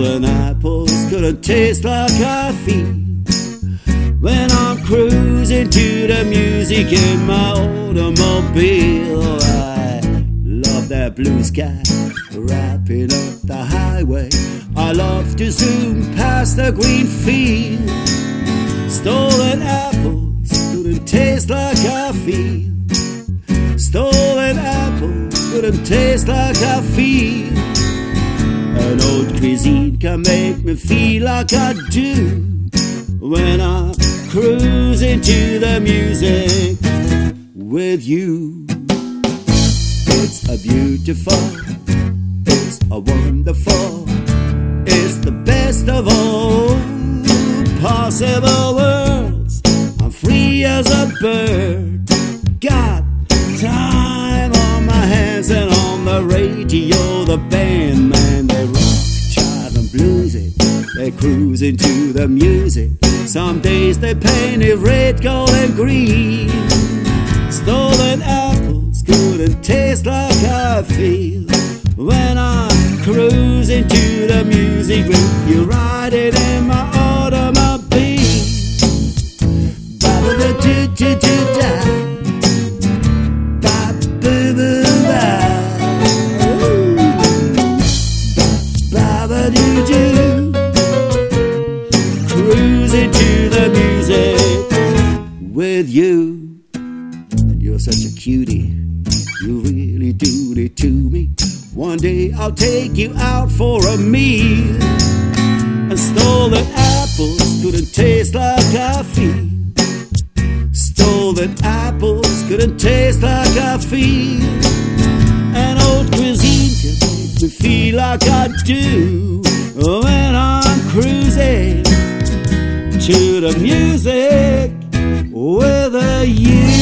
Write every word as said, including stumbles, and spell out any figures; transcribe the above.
Stolen apples couldn't taste like I feel when I'm cruising to the music in my automobile. I love that blue sky wrapping up the highway. I love to zoom past the green field. Stolen apples couldn't taste like I feel. Stolen apples couldn't taste like I feel. An old cuisine can make me feel like I do when I'm cruising to the music with you. It's a beautiful, it's a wonderful, it's the best of all possible worlds. I'm free as a bird, got time on my hands, and on the radio the band, man, they rock, jive and blues it. They cruise into the music. Some days they paint it red, gold and green. Stolen apples couldn't taste like I feel when I'm cruising to the music with you, riding in my automobile. Ba-ba-da-do-do-do-da, ba-ba-ba-ba, ba-ba-do-do. Cruising to the music with you. You're such a cutie, you really do it to me. One day I'll take you out for a meal. And stolen apples couldn't taste like I feel. Stolen apples couldn't taste like I feel. An old cuisine can make me feel like I do when I'm cruising to the music with a you.